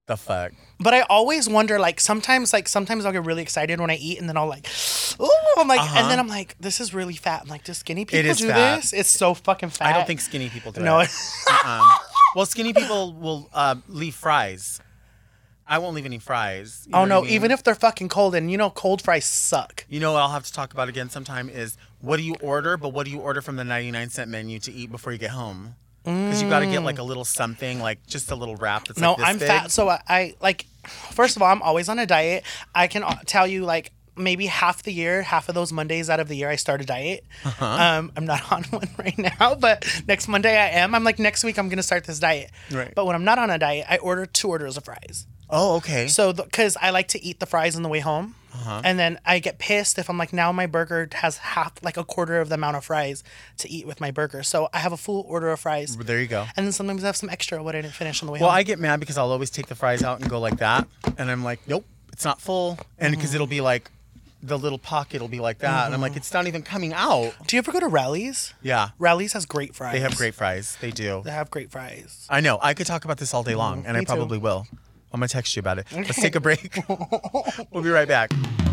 The fuck? But I always wonder, like, sometimes I'll get really excited when I eat, and then I'll like, oh, I'm like, and then I'm like, this is really fat. I'm like, do skinny people do fat. this? It's so fucking fat. I don't think skinny people do No. it. Well, skinny people will leave fries. I won't leave any fries. You know Oh, what no, I mean? even if they're fucking cold, and cold fries suck. You know what I'll have to talk about again sometime is what do you order, but what do you order from the 99-cent menu to eat before you get home? Because you got to get like a little something, like just a little wrap that's No, like this I'm big. fat, so I like, first of all, I'm always on a diet. I can tell you, like, maybe half of those Mondays out of the year, I start a diet. I'm not on one right now, but next Monday I am. I'm like, next week I'm going to start this diet. Right. But when I'm not on a diet, I order 2 orders of fries. Oh, okay. So, because I like to eat the fries on the way home. And then I get pissed if I'm like, now my burger has a quarter of the amount of fries to eat with my burger. So I have a full order of fries. There you go. And then sometimes I have some extra what I didn't finish on the way Well, home. I get mad because I'll always take the fries out and go like that. And I'm like, nope, it's not full. And because it'll be like, the little pocket will be like that. And I'm like, it's not even coming out. Do you ever go to Rally's? Yeah. Rally's has great fries. They have great fries. They do. They have great fries. I know. I could talk about this all day long, and I me too. probably will. I'm going to text you about it. Let's take a break. We'll be right back.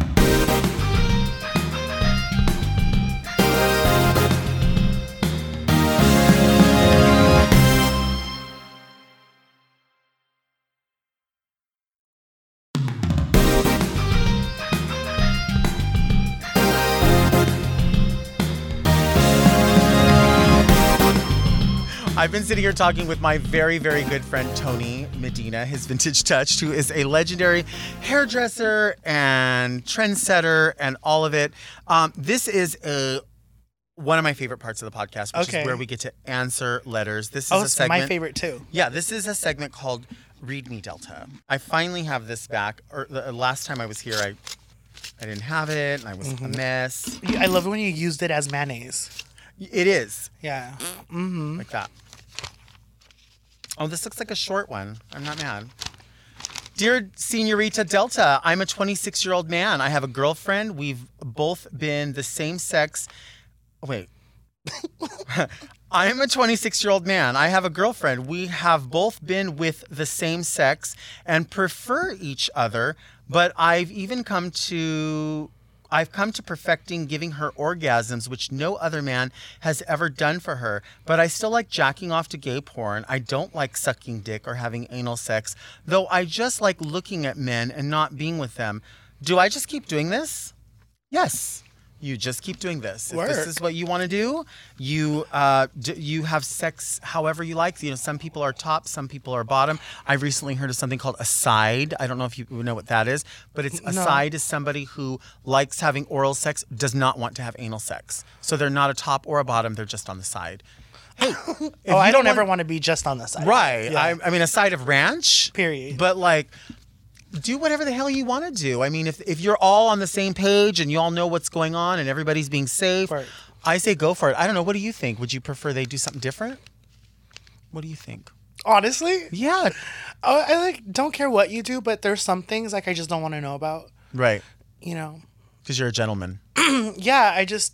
I've been sitting here talking with my very, very good friend, Tony Medina, his Vintage Touch, who is a legendary hairdresser and trendsetter and all of it. This is one of my favorite parts of the podcast, which is where we get to answer letters. This is a It's segment. my favorite too. Yeah, this is a segment called Read Me Delta. I finally have this back. The last time I was here, I didn't have it, and I was a mess. I love it when you used it as mayonnaise. It is. Yeah. Like that. Oh, this looks like a short one. I'm not mad. Dear Senorita Delta, I'm a 26-year-old man. I have a girlfriend. We've both been the same sex. Wait. I'm a 26-year-old man. I have a girlfriend. We have both been with the same sex and prefer each other, but I've come to perfecting giving her orgasms, which no other man has ever done for her. But I still like jacking off to gay porn. I don't like sucking dick or having anal sex, though I just like looking at men and not being with them. Do I just keep doing this? Yes. You just keep doing this. If this is what you want to do, you have sex however you like. You know, some people are top, some people are bottom. I've recently heard of something called a side. I don't know if you know what that is, but a side is somebody who likes having oral sex, does not want to have anal sex. So they're not a top or a bottom. They're just on the side. Hey, I don't ever want to be just on the side. Right. Yeah. I mean, a side of ranch. Period. But like, do whatever the hell you want to do. I mean, if you're all on the same page and you all know what's going on and everybody's being safe, Right. I say go for it. I don't know. What do you think? Would you prefer they do something different? What do you think? Honestly, Yeah. I like don't care what you do, but there's some things like I just don't want to know about. Right. You know. Because you're a gentleman. Yeah,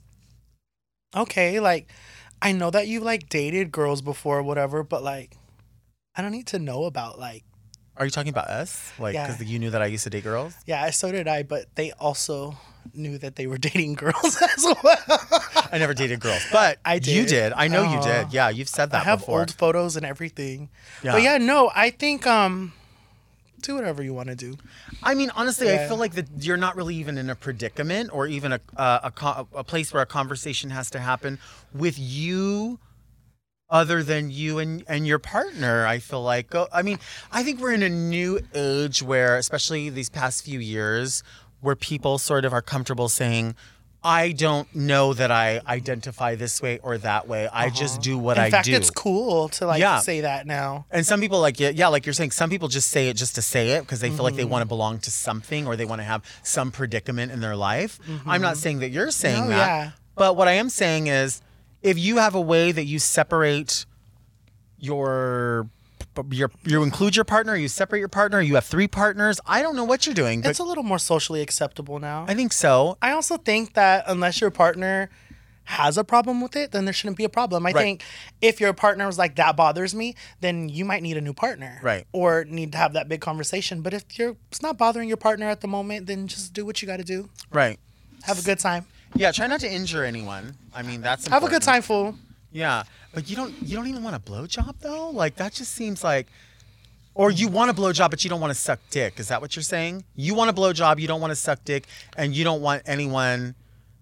like I know that you like dated girls before, whatever, but like I don't need to know about like. Are you talking about us? Like, Yeah. because you knew that I used to date girls? Yeah, so did I, but they also knew that they were dating girls as well. I never dated girls, but I did. You did. I know you Oh. did. Yeah, you've said that I have before. old photos and everything. Yeah. But yeah, no, I think do whatever you want to do. I mean, honestly, I Yeah. feel like that you're not really even in a predicament or even a place where a conversation has to happen with you other than you and your partner. I feel like, I think we're in a new age where, especially these past few years, where people sort of are comfortable saying, I don't know that I identify this way or that way. I just do what I do. In fact, it's cool to like Yeah. say that now. And some people like you're saying, some people just say it just to say it because they feel like they want to belong to something or they want to have some predicament in their life. I'm not saying that you're saying No, that. yeah. But what I am saying is if you have a way that you separate you include your partner, you separate your partner, you have 3 partners, I don't know what you're doing, but It's a little more socially acceptable now. I think so. I also think that unless your partner has a problem with it, then there shouldn't be a problem. I Right. think if your partner was like, that bothers me, then you might need a new partner. Right. Or need to have that big conversation. But if it's not bothering your partner at the moment, then just do what you got to do. Right. Have a good time. Yeah, try not to injure anyone. I mean, that's Have a good important. time, fool. Yeah, but you don't even want a blowjob though. Like that just seems like, or you want a blowjob but you don't want to suck dick. Is that what you're saying? You want a blowjob, you don't want to suck dick, and you don't want anyone.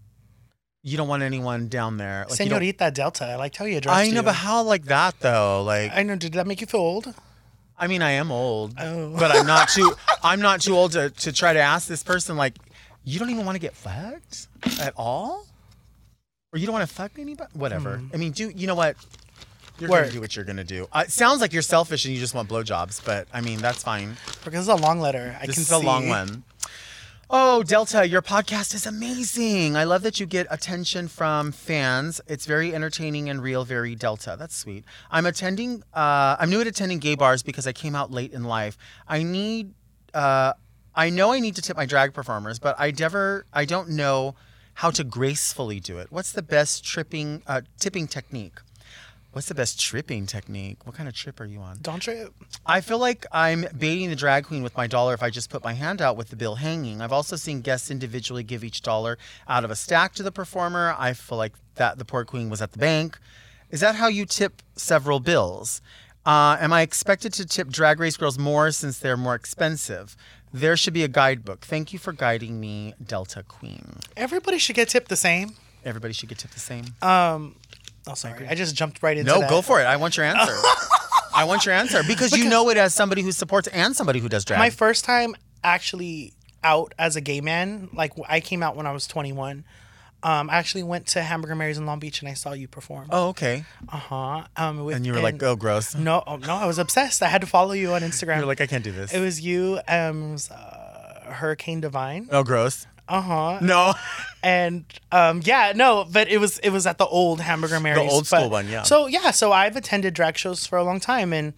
You don't want anyone down there. Like, you don't- Senorita Delta, I like how you addressed I know, you. but how like that though? Like, I know. Did that make you feel old? I mean, I am old, Oh. but I'm not too. I'm not too old to try to ask this person like, you don't even want to get fucked at all, or you don't want to fuck anybody. Whatever. I mean, you know what? You're Work. gonna do what you're gonna do. It sounds like you're selfish and you just want blowjobs, but I mean that's fine. Because it's a long letter. I This can is see. a long one. Oh, Delta, your podcast is amazing. I love that you get attention from fans. It's very entertaining and real, very Delta. That's sweet. I'm new at attending gay bars because I came out late in life. I know I need to tip my drag performers, but I don't know how to gracefully do it. What's the best tipping technique? What's the best tripping technique? What kind of trip are you on? Don't trip. I feel like I'm baiting the drag queen with my dollar if I just put my hand out with the bill hanging. I've also seen guests individually give each dollar out of a stack to the performer. I feel like that the poor queen was at the bank. Is that how you tip several bills? Am I expected to tip Drag Race girls more since they're more expensive? There should be a guidebook. Thank you for guiding me, Delta Queen. Everybody should get tipped the same. Everybody should get tipped the same. Oh, sorry. I just jumped right into No, that. go for it. I want your answer. I want your answer because you know it as somebody who supports and somebody who does drag. My first time actually out as a gay man, like I came out when I was 21. I actually went to Hamburger Mary's in Long Beach and I saw you perform. Oh, okay. And you were like, oh, gross. No, I was obsessed. I had to follow you on Instagram. You're like, I can't do this. It was you, Hurricane Divine. Oh, gross. Uh-huh. No. And but it was at the old Hamburger Mary's. old school one, yeah. So I've attended drag shows for a long time and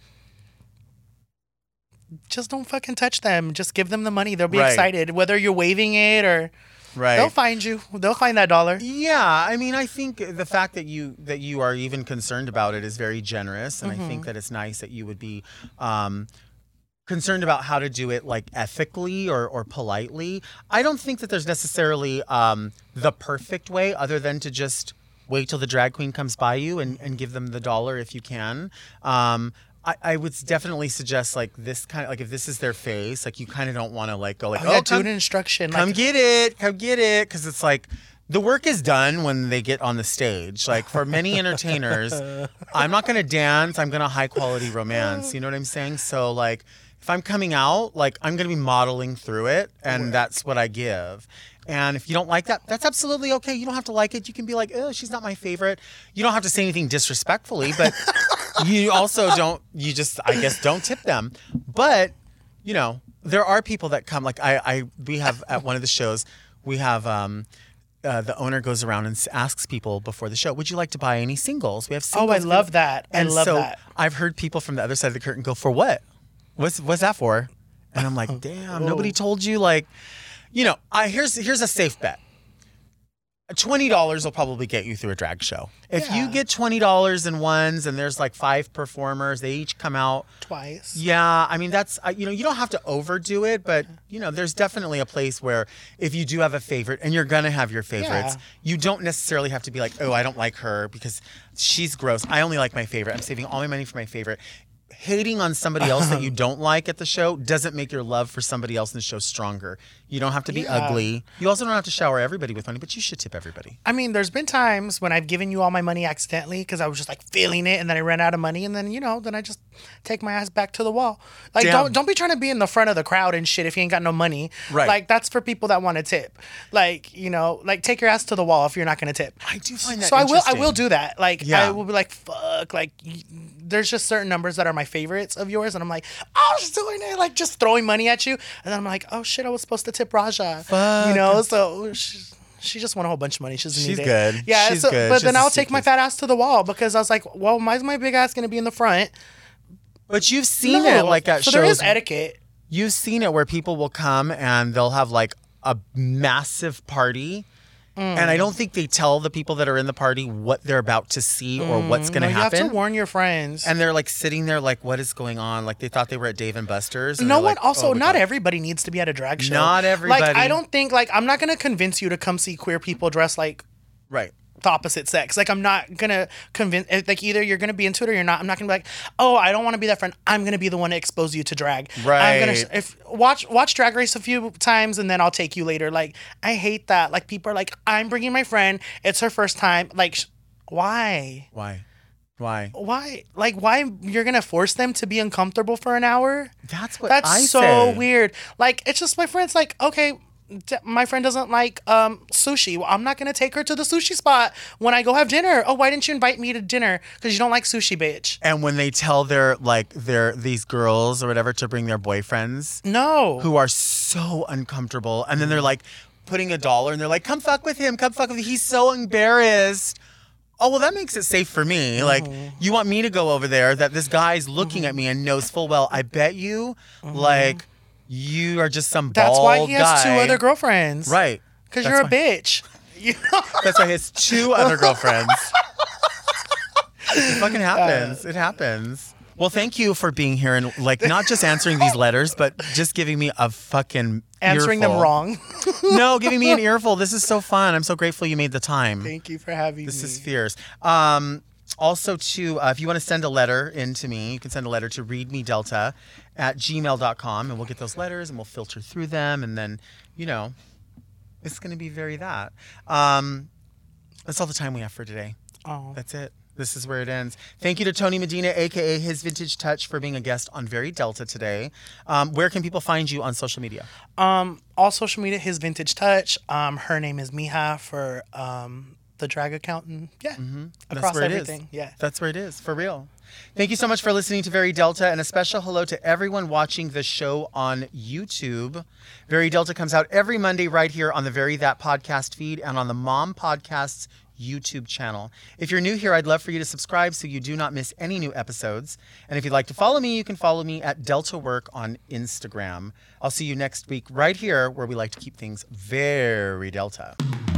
just don't fucking touch them. Just give them the money. They'll be Right. excited. Whether you're waving it or Right. they'll find you. They'll find that dollar. Yeah, I mean, I think the fact that you are even concerned about it is very generous, and I think that it's nice that you would be concerned about how to do it like ethically or politely. I don't think that there's necessarily the perfect way, other than to just wait till the drag queen comes by you and give them the dollar if you can. I would definitely suggest like this kind of like if this is their face, like you kind of don't want to like go like Do come, an instruction. come get it, because it's like the work is done when they get on the stage. Like for many entertainers, I'm not going to dance. I'm going to high quality romance. You know what I'm saying? So like if I'm coming out, like I'm going to be modeling through it, and that's what I give. And if you don't like that, that's absolutely okay. You don't have to like it. You can be like, oh, she's not my favorite. You don't have to say anything disrespectfully, but you also I guess don't tip them. But, you know, there are people that come, like we have at one of the shows, we have the owner goes around and asks people before the show, would you like to buy any singles? We have singles. Oh, I love that. I love so that. I've heard people from the other side of the curtain go, for what? What's that for? And I'm like, damn, nobody told you, like, you know, here's a safe bet. $20 will probably get you through a drag show. If you get $20 in ones and there's like 5 performers, they each come out Twice. Yeah, I mean that's you know, you don't have to overdo it, but you know, there's definitely a place where if you do have a favorite, and you're gonna have your favorites, you don't necessarily have to be like, oh, I don't like her because she's gross. I only like my favorite. I'm saving all my money for my favorite. Hating on somebody else that you don't like at the show doesn't make your love for somebody else in the show stronger. You don't have to be ugly. You also don't have to shower everybody with money, but you should tip everybody. I mean, there's been times when I've given you all my money accidentally because I was just like feeling it, and then I ran out of money, and then then I just take my ass back to the wall. Like, don't be trying to be in the front of the crowd and shit if you ain't got no money. Right. Like, that's for people that want to tip. Like, like take your ass to the wall if you're not gonna tip. I do find that so I interesting. will do that. Like, Yeah. I will be like, fuck. Like, there's just certain numbers that are my favorites of yours, and I'm like, oh, she's doing it, like just throwing money at you, and then I'm like, oh shit, I was supposed to tip Raja. So she just won a whole bunch of money. She doesn't need it. good. Yeah, She's good. But She then has a I'll take my suitcase. fat ass to the wall because I was like, well, why is my big ass going to be in the front? But you've seen it like at so shows. there is etiquette. You've seen it where people will come and they'll have like a massive party, And I don't think they tell the people that are in the party what they're about to see or what's going to happen. You have to warn your friends. And they're like sitting there like, what is going on? Like they thought they were at Dave and Buster's. And no one, like, also, oh my not God. everybody needs to be at a drag show. Not everybody. Like, I don't think, like, I'm not going to convince you to come see queer people dressed like Right. the opposite sex. Like, I'm not going to convince, like, either you're going to be into it or you're not. I'm not going to be like, oh, I don't want to be that friend. I'm going to be the one to expose you to drag. Right. I'm going to, watch Drag Race a few times and then I'll take you later. Like, I hate that. Like, people are like, I'm bringing my friend. It's her first time. Like, why? Why? Like, why you're going to force them to be uncomfortable for an hour? That's what That's I so say. weird. Like, it's just my friend's like, okay, my friend doesn't like sushi. Well, I'm not going to take her to the sushi spot when I go have dinner. Oh, why didn't you invite me to dinner? Because you don't like sushi, bitch. And when they tell these girls or whatever to bring their boyfriends No. who are so uncomfortable, and then they're like putting $1 and they're like, come fuck with him. He's so embarrassed. Oh, well, that makes it safe for me. Like, you want me to go over there that this guy's looking at me and knows full well, I bet you, like, you are just some bald That's why he has guy. 2 other girlfriends. Right. Because That's you're a why- bitch. You know? That's why he has 2 other girlfriends. It fucking happens. It happens. Well, thank you for being here and, like, not just answering these letters, but just giving me a fucking Answering them earful. wrong. No, giving me an earful. This is so fun. I'm so grateful you made the time. Thank you for having This me. is fierce. Also, too, if you want to send a letter in to me, you can send a letter to readmedelta@gmail.com, and we'll get those letters and we'll filter through them, and then, you know, it's going to be very that. That's all the time we have for today. Oh. That's it. This is where it ends. Thank you to Tony Medina, a.k.a. His Vintage Touch, for being a guest on Very Delta today. Where can people find you on social media? All social media, His Vintage Touch. Her name is Miha for the drag account. And yeah, That's across where it everything. is. Yeah. That's where it is, for real. Thank you so much for listening to Very Delta, and a special hello to everyone watching the show on YouTube. Very Delta comes out every Monday right here on the Very That podcast feed and on the Mom Podcasts YouTube channel. If you're new here, I'd love for you to subscribe so you do not miss any new episodes. And if you'd like to follow me, you can follow me at Delta Work on Instagram. I'll see you next week right here where we like to keep things very Delta.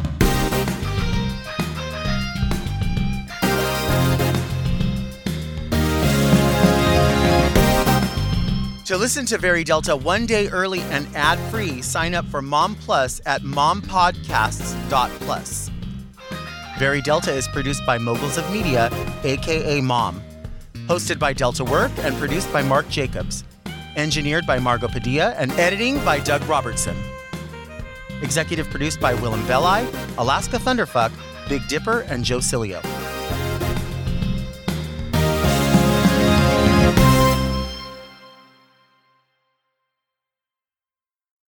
To listen to Very Delta one day early and ad-free, sign up for Mom Plus at mompodcasts.plus. Very Delta is produced by Moguls of Media, a.k.a. Mom. Hosted by Delta Work and produced by Mark Jacobs. Engineered by Margot Padilla and editing by Doug Robertson. Executive produced by Willem Belli, Alaska Thunderfuck, Big Dipper, and Joe Cilio.